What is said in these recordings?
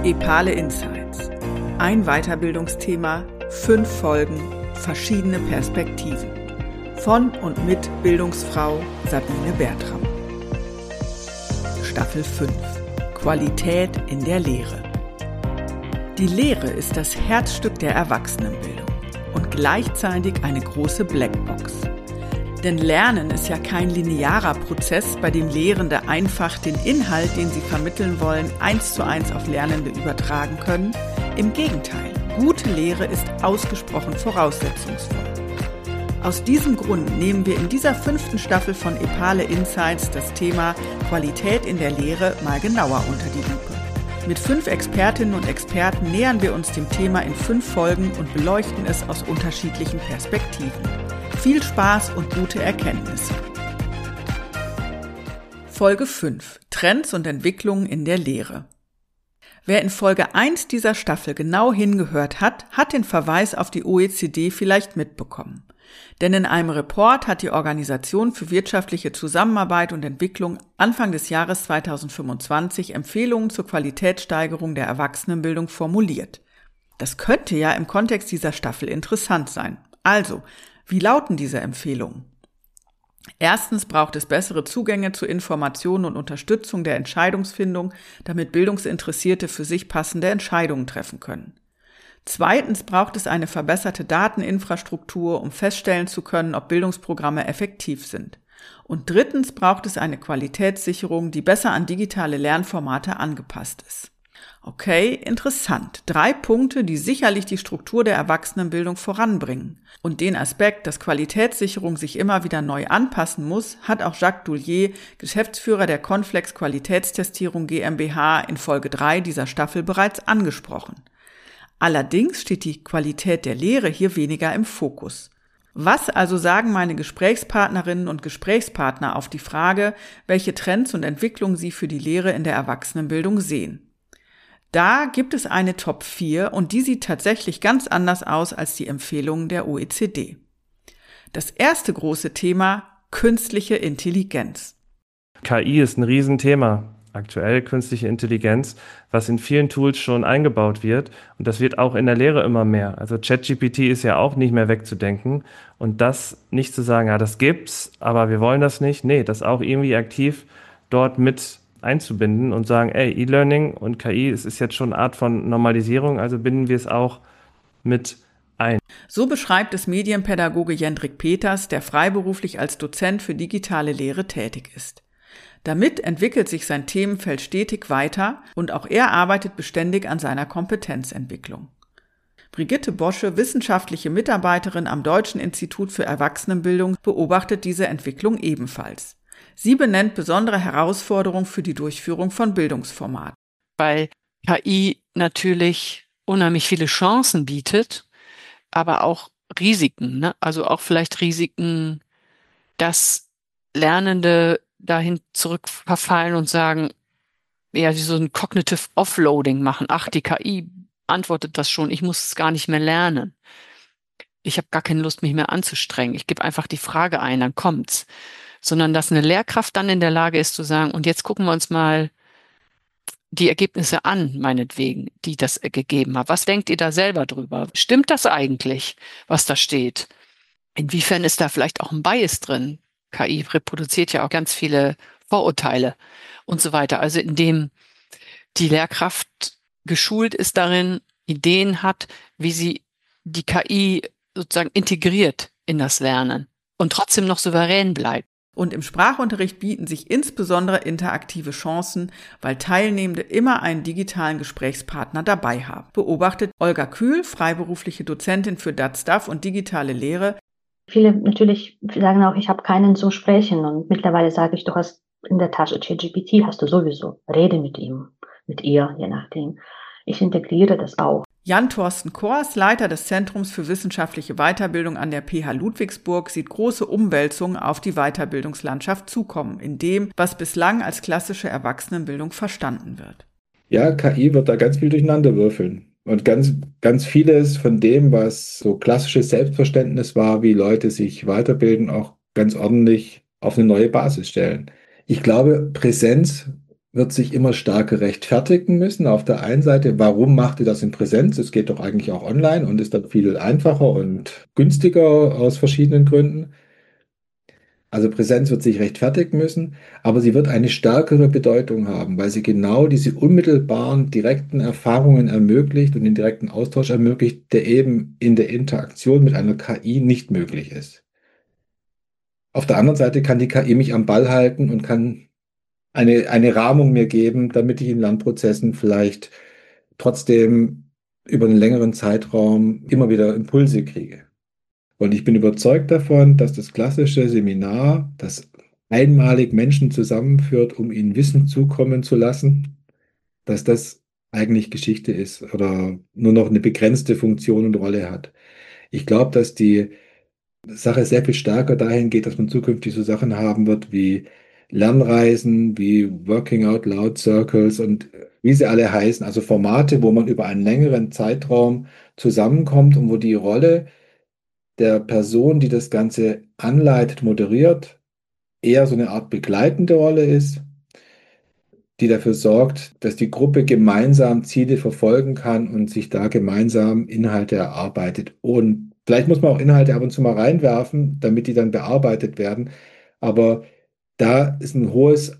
Epale Insights. Ein Weiterbildungsthema, 5 Folgen, verschiedene Perspektiven. Von und mit Bildungsfrau Sabine Bertram. Staffel 5. Qualität in der Lehre. Die Lehre ist das Herzstück der Erwachsenenbildung und gleichzeitig eine große Blackbox. Denn Lernen ist ja kein linearer Prozess, bei dem Lehrende einfach den Inhalt, den sie vermitteln wollen, 1:1 auf Lernende übertragen können. Im Gegenteil, gute Lehre ist ausgesprochen voraussetzungsvoll. Aus diesem Grund nehmen wir in dieser 5. Staffel von Epale Insights das Thema Qualität in der Lehre mal genauer unter die Lupe. Mit 5 Expertinnen und Experten nähern wir uns dem Thema in 5 Folgen und beleuchten es aus unterschiedlichen Perspektiven. Viel Spaß und gute Erkenntnisse. Folge 5. Trends und Entwicklungen in der Lehre. Wer in Folge 1 dieser Staffel genau hingehört hat, hat den Verweis auf die OECD vielleicht mitbekommen. Denn in einem Report hat die Organisation für wirtschaftliche Zusammenarbeit und Entwicklung Anfang des Jahres 2025 Empfehlungen zur Qualitätssteigerung der Erwachsenenbildung formuliert. Das könnte ja im Kontext dieser Staffel interessant sein. Also, wie lauten diese Empfehlungen? Erstens braucht es bessere Zugänge zu Informationen und Unterstützung der Entscheidungsfindung, damit Bildungsinteressierte für sich passende Entscheidungen treffen können. Zweitens braucht es eine verbesserte Dateninfrastruktur, um feststellen zu können, ob Bildungsprogramme effektiv sind. Und drittens braucht es eine Qualitätssicherung, die besser an digitale Lernformate angepasst ist. Okay, interessant. 3 Punkte, die sicherlich die Struktur der Erwachsenenbildung voranbringen. Und den Aspekt, dass Qualitätssicherung sich immer wieder neu anpassen muss, hat auch Jacques Doulier, Geschäftsführer der Conflex Qualitätstestierung GmbH, in Folge 3 dieser Staffel bereits angesprochen. Allerdings steht die Qualität der Lehre hier weniger im Fokus. Was also sagen meine Gesprächspartnerinnen und Gesprächspartner auf die Frage, welche Trends und Entwicklungen sie für die Lehre in der Erwachsenenbildung sehen? Da gibt es eine Top 4 und die sieht tatsächlich ganz anders aus als die Empfehlungen der OECD. Das erste große Thema: künstliche Intelligenz. KI ist ein Riesenthema. Aktuell künstliche Intelligenz, was in vielen Tools schon eingebaut wird. Und das wird auch in der Lehre immer mehr. Also ChatGPT ist ja auch nicht mehr wegzudenken. Und das nicht zu sagen, ja, das gibt's, aber wir wollen das nicht. Nee, das auch irgendwie aktiv dort mit einzubinden und sagen, ey, E-Learning und KI, es ist jetzt schon eine Art von Normalisierung, also binden wir es auch mit ein. So beschreibt es Medienpädagoge Jendrik Peters, der freiberuflich als Dozent für digitale Lehre tätig ist. Damit entwickelt sich sein Themenfeld stetig weiter und auch er arbeitet beständig an seiner Kompetenzentwicklung. Brigitte Bosche, wissenschaftliche Mitarbeiterin am Deutschen Institut für Erwachsenenbildung, beobachtet diese Entwicklung ebenfalls. Sie benennt besondere Herausforderungen für die Durchführung von Bildungsformaten. Weil KI natürlich unheimlich viele Chancen bietet, aber auch Risiken, ne? Also auch vielleicht Risiken, dass Lernende dahin zurückverfallen und sagen, ja, so ein Cognitive Offloading machen. Ach, die KI antwortet das schon, ich muss es gar nicht mehr lernen. Ich habe gar keine Lust, mich mehr anzustrengen. Ich gebe einfach die Frage ein, dann kommt's. Sondern dass eine Lehrkraft dann in der Lage ist zu sagen, und jetzt gucken wir uns mal die Ergebnisse an, meinetwegen, die das gegeben hat. Was denkt ihr da selber drüber? Stimmt das eigentlich, was da steht? Inwiefern ist da vielleicht auch ein Bias drin? KI reproduziert ja auch ganz viele Vorurteile und so weiter. Also indem die Lehrkraft geschult ist darin, Ideen hat, wie sie die KI sozusagen integriert in das Lernen und trotzdem noch souverän bleibt. Und im Sprachunterricht bieten sich insbesondere interaktive Chancen, weil Teilnehmende immer einen digitalen Gesprächspartner dabei haben. Beobachtet Olga Kühl, freiberufliche Dozentin für DATSTAF und digitale Lehre. Viele natürlich sagen auch, ich habe keinen zum Sprechen. Und mittlerweile sage ich, du hast in der Tasche ChatGPT, hast du sowieso. Rede mit ihm, mit ihr, je nachdem. Ich integriere das auch. Jan-Thorsten Kors, Leiter des Zentrums für wissenschaftliche Weiterbildung an der PH Ludwigsburg, sieht große Umwälzungen auf die Weiterbildungslandschaft zukommen, in dem, was bislang als klassische Erwachsenenbildung verstanden wird. Ja, KI wird da ganz viel durcheinander würfeln. Und ganz vieles von dem, was so klassisches Selbstverständnis war, wie Leute sich weiterbilden, auch ganz ordentlich auf eine neue Basis stellen. Ich glaube, Präsenz wird sich immer stärker rechtfertigen müssen. Auf der einen Seite, warum macht ihr das in Präsenz? Es geht doch eigentlich auch online und ist dann viel einfacher und günstiger aus verschiedenen Gründen. Also Präsenz wird sich rechtfertigen müssen, aber sie wird eine stärkere Bedeutung haben, weil sie genau diese unmittelbaren, direkten Erfahrungen ermöglicht und den direkten Austausch ermöglicht, der eben in der Interaktion mit einer KI nicht möglich ist. Auf der anderen Seite kann die KI mich am Ball halten und kann eine Rahmung mir geben, damit ich in Lernprozessen vielleicht trotzdem über einen längeren Zeitraum immer wieder Impulse kriege. Und ich bin überzeugt davon, dass das klassische Seminar, das einmalig Menschen zusammenführt, um ihnen Wissen zukommen zu lassen, dass das eigentlich Geschichte ist oder nur noch eine begrenzte Funktion und Rolle hat. Ich glaube, dass die Sache sehr viel stärker dahin geht, dass man zukünftig so Sachen haben wird wie Lernreisen, wie Working Out Loud Circles und wie sie alle heißen, also Formate, wo man über einen längeren Zeitraum zusammenkommt und wo die Rolle der Person, die das Ganze anleitet, moderiert, eher so eine Art begleitende Rolle ist, die dafür sorgt, dass die Gruppe gemeinsam Ziele verfolgen kann und sich da gemeinsam Inhalte erarbeitet. Und vielleicht muss man auch Inhalte ab und zu mal reinwerfen, damit die dann bearbeitet werden. Aber da ist ein hohes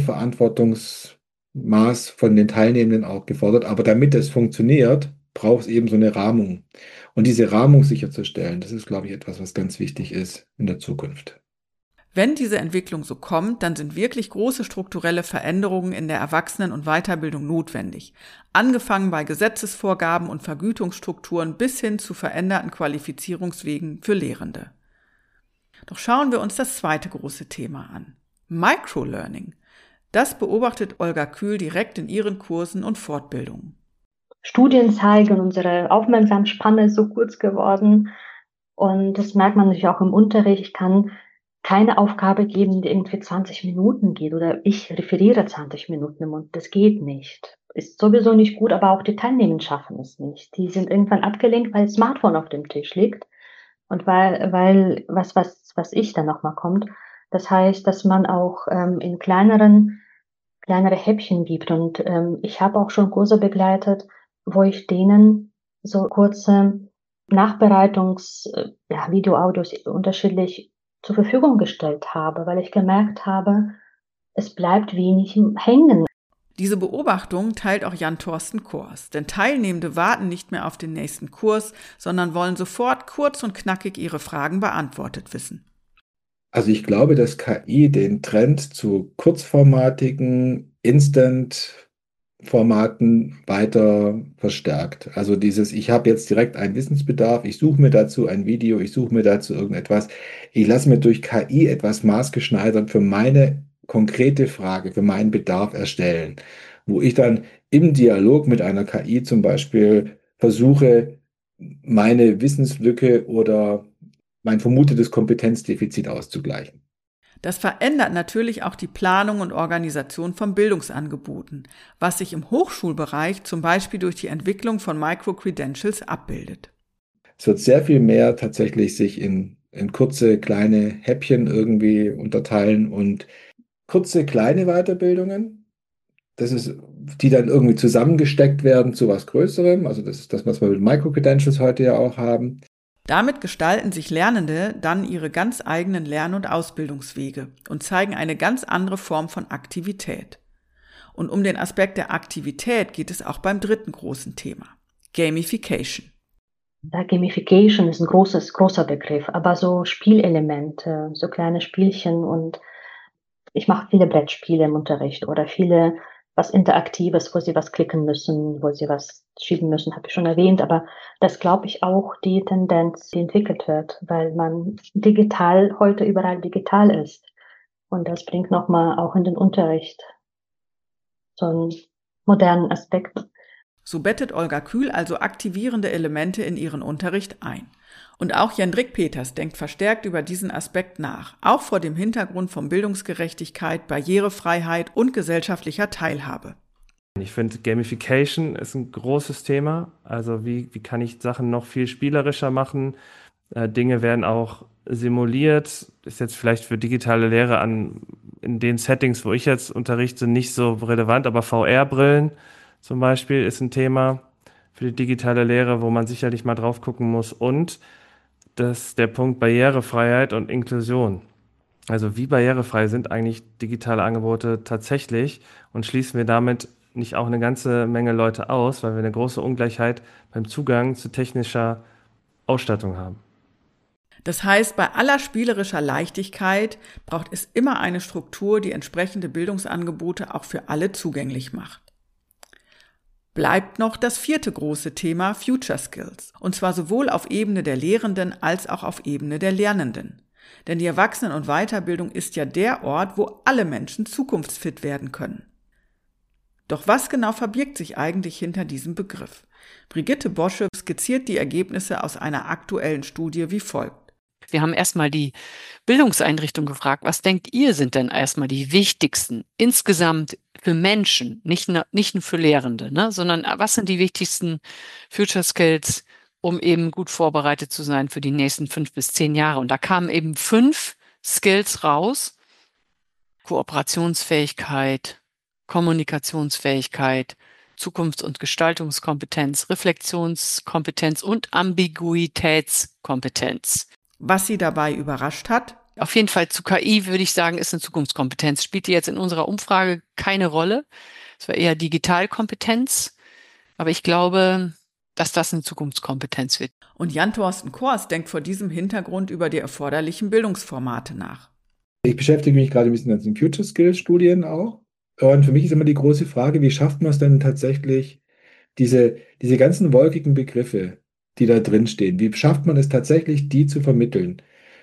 Eigenverantwortungsmaß von den Teilnehmenden auch gefordert. Aber damit das funktioniert, braucht es eben so eine Rahmung. Und diese Rahmung sicherzustellen, das ist, glaube ich, etwas, was ganz wichtig ist in der Zukunft. Wenn diese Entwicklung so kommt, dann sind wirklich große strukturelle Veränderungen in der Erwachsenen- und Weiterbildung notwendig. Angefangen bei Gesetzesvorgaben und Vergütungsstrukturen bis hin zu veränderten Qualifizierungswegen für Lehrende. Doch schauen wir uns das zweite große Thema an. Microlearning. Das beobachtet Olga Kühl direkt in ihren Kursen und Fortbildungen. Studien zeigen, unsere Aufmerksamkeitsspanne ist so kurz geworden. Und das merkt man natürlich auch im Unterricht. Ich kann keine Aufgabe geben, die irgendwie 20 Minuten geht oder ich referiere 20 Minuten im Mund. Das geht nicht. Ist sowieso nicht gut, aber auch die Teilnehmer schaffen es nicht. Die sind irgendwann abgelenkt, weil das Smartphone auf dem Tisch liegt und weil was ich dann nochmal kommt. Das heißt, dass man auch in kleinere Häppchen gibt. Und ich habe auch schon Kurse begleitet, wo ich denen so kurze Videoaudios unterschiedlich zur Verfügung gestellt habe, weil ich gemerkt habe, es bleibt wenig hängen. Diese Beobachtung teilt auch Jan-Thorsten Kors, denn Teilnehmende warten nicht mehr auf den nächsten Kurs, sondern wollen sofort kurz und knackig ihre Fragen beantwortet wissen. Also ich glaube, dass KI den Trend zu kurzformatigen Instant-Formaten weiter verstärkt. Also dieses, ich habe jetzt direkt einen Wissensbedarf, ich suche mir dazu ein Video, ich suche mir dazu irgendetwas, ich lasse mir durch KI etwas maßgeschneidert für meine konkrete Frage, für meinen Bedarf erstellen, wo ich dann im Dialog mit einer KI zum Beispiel versuche, meine Wissenslücke oder mein vermutetes Kompetenzdefizit auszugleichen. Das verändert natürlich auch die Planung und Organisation von Bildungsangeboten, was sich im Hochschulbereich zum Beispiel durch die Entwicklung von Microcredentials abbildet. Es wird sehr viel mehr tatsächlich sich in kurze, kleine Häppchen irgendwie unterteilen und kurze, kleine Weiterbildungen, das ist, die dann irgendwie zusammengesteckt werden zu was Größerem. Also das ist das, was wir mit Microcredentials heute ja auch haben. Damit gestalten sich Lernende dann ihre ganz eigenen Lern- und Ausbildungswege und zeigen eine ganz andere Form von Aktivität. Und um den Aspekt der Aktivität geht es auch beim dritten großen Thema: Gamification. Ja, Gamification ist ein großer Begriff, aber so Spielelemente, so kleine Spielchen, und ich mache viele Brettspiele im Unterricht oder viele was Interaktives, wo sie was klicken müssen, wo sie was schieben müssen, habe ich schon erwähnt, aber das glaube ich auch die Tendenz, die entwickelt wird, weil man heute überall digital ist. Und das bringt nochmal auch in den Unterricht so einen modernen Aspekt. So bettet Olga Kühl also aktivierende Elemente in ihren Unterricht ein. Und auch Jendrik Peters denkt verstärkt über diesen Aspekt nach, auch vor dem Hintergrund von Bildungsgerechtigkeit, Barrierefreiheit und gesellschaftlicher Teilhabe. Ich finde, Gamification ist ein großes Thema. Also wie kann ich Sachen noch viel spielerischer machen? Dinge werden auch simuliert. Ist jetzt vielleicht für digitale Lehre in den Settings, wo ich jetzt unterrichte, nicht so relevant, aber VR-Brillen zum Beispiel ist ein Thema für die digitale Lehre, wo man sicherlich mal drauf gucken muss. Und der Punkt Barrierefreiheit und Inklusion. Also wie barrierefrei sind eigentlich digitale Angebote tatsächlich und schließen wir damit nicht auch eine ganze Menge Leute aus, weil wir eine große Ungleichheit beim Zugang zu technischer Ausstattung haben. Das heißt, bei aller spielerischer Leichtigkeit braucht es immer eine Struktur, die entsprechende Bildungsangebote auch für alle zugänglich macht. Bleibt noch das 4. große Thema Future Skills, und zwar sowohl auf Ebene der Lehrenden als auch auf Ebene der Lernenden. Denn die Erwachsenen- und Weiterbildung ist ja der Ort, wo alle Menschen zukunftsfit werden können. Doch was genau verbirgt sich eigentlich hinter diesem Begriff? Brigitte Bosche skizziert die Ergebnisse aus einer aktuellen Studie wie folgt. Wir haben erstmal die Bildungseinrichtung gefragt, was denkt ihr sind denn erstmal die wichtigsten insgesamt für Menschen, nicht nur für Lehrende, ne, sondern was sind die wichtigsten Future Skills, um eben gut vorbereitet zu sein für die nächsten 5 bis 10 Jahre. Und da kamen eben 5 Skills raus: Kooperationsfähigkeit, Kommunikationsfähigkeit, Zukunfts- und Gestaltungskompetenz, Reflexionskompetenz und Ambiguitätskompetenz. Was sie dabei überrascht hat? Auf jeden Fall zu KI würde ich sagen, ist eine Zukunftskompetenz. Spielte jetzt in unserer Umfrage keine Rolle. Es war eher Digitalkompetenz. Aber ich glaube, dass das eine Zukunftskompetenz wird. Und Jan-Thorsten Kors denkt vor diesem Hintergrund über die erforderlichen Bildungsformate nach. Ich beschäftige mich gerade ein bisschen mit den Future Skills Studien auch. Und für mich ist immer die große Frage, wie schafft man es denn tatsächlich, diese ganzen wolkigen Begriffe, die da drin stehen, wie schafft man es tatsächlich, die zu vermitteln?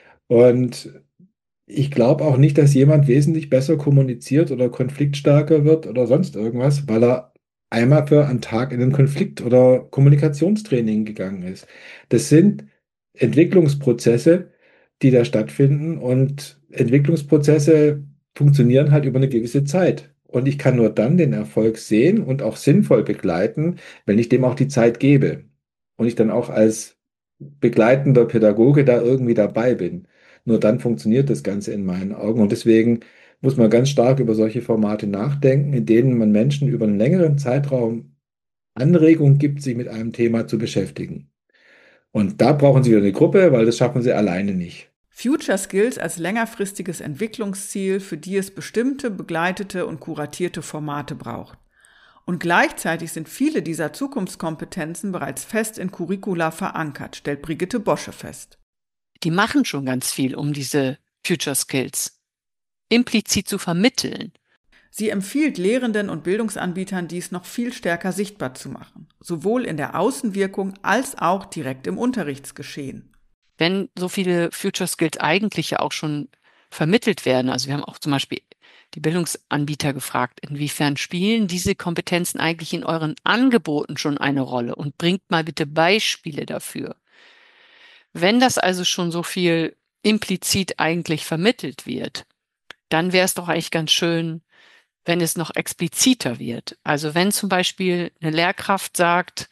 Und ich glaube auch nicht, dass jemand wesentlich besser kommuniziert oder konfliktstarker wird oder sonst irgendwas, weil er einmal für einen Tag in ein Konflikt- oder Kommunikationstraining gegangen ist. Das sind Entwicklungsprozesse, die da stattfinden, und Entwicklungsprozesse funktionieren halt über eine gewisse Zeit. Und ich kann nur dann den Erfolg sehen und auch sinnvoll begleiten, wenn ich dem auch die Zeit gebe und ich dann auch als begleitender Pädagoge da irgendwie dabei bin. Nur dann funktioniert das Ganze in meinen Augen. Und deswegen muss man ganz stark über solche Formate nachdenken, in denen man Menschen über einen längeren Zeitraum Anregung gibt, sich mit einem Thema zu beschäftigen. Und da brauchen sie wieder eine Gruppe, weil das schaffen sie alleine nicht. Future Skills als längerfristiges Entwicklungsziel, für die es bestimmte, begleitete und kuratierte Formate braucht. Und gleichzeitig sind viele dieser Zukunftskompetenzen bereits fest in Curricula verankert, stellt Brigitte Bosche fest. Die machen schon ganz viel, um diese Future Skills implizit zu vermitteln. Sie empfiehlt Lehrenden und Bildungsanbietern, dies noch viel stärker sichtbar zu machen, sowohl in der Außenwirkung als auch direkt im Unterrichtsgeschehen. Wenn so viele Future Skills eigentlich ja auch schon vermittelt werden, also wir haben auch zum Beispiel die Bildungsanbieter gefragt, inwiefern spielen diese Kompetenzen eigentlich in euren Angeboten schon eine Rolle, und bringt mal bitte Beispiele dafür. Wenn das also schon so viel implizit eigentlich vermittelt wird, dann wäre es doch eigentlich ganz schön, wenn es noch expliziter wird. Also wenn zum Beispiel eine Lehrkraft sagt,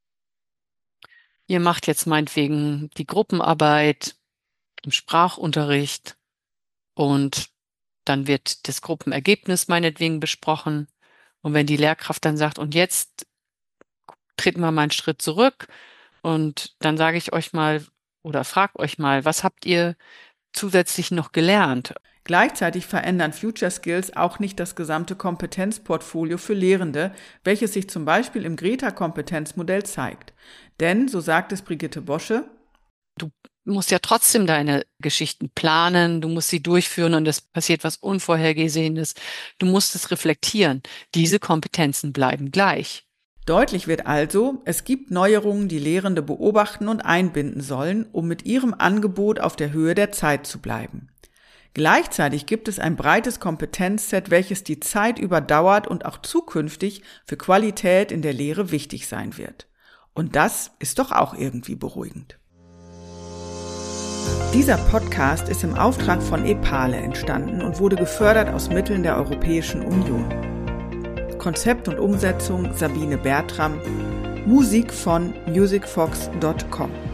ihr macht jetzt meinetwegen die Gruppenarbeit im Sprachunterricht und dann wird das Gruppenergebnis meinetwegen besprochen. Und wenn die Lehrkraft dann sagt, und jetzt treten wir mal einen Schritt zurück und dann sage ich euch mal oder frage euch mal, was habt ihr zusätzlich noch gelernt? Gleichzeitig verändern Future Skills auch nicht das gesamte Kompetenzportfolio für Lehrende, welches sich zum Beispiel im Greta-Kompetenzmodell zeigt. Denn, so sagt es Brigitte Bosche, du musst ja trotzdem deine Geschichten planen, du musst sie durchführen und es passiert was Unvorhergesehenes. Du musst es reflektieren. Diese Kompetenzen bleiben gleich. Deutlich wird also, es gibt Neuerungen, die Lehrende beobachten und einbinden sollen, um mit ihrem Angebot auf der Höhe der Zeit zu bleiben. Gleichzeitig gibt es ein breites Kompetenzset, welches die Zeit überdauert und auch zukünftig für Qualität in der Lehre wichtig sein wird. Und das ist doch auch irgendwie beruhigend. Dieser Podcast ist im Auftrag von EPALE entstanden und wurde gefördert aus Mitteln der Europäischen Union. Konzept und Umsetzung Sabine Bertram, Musik von musicfox.com.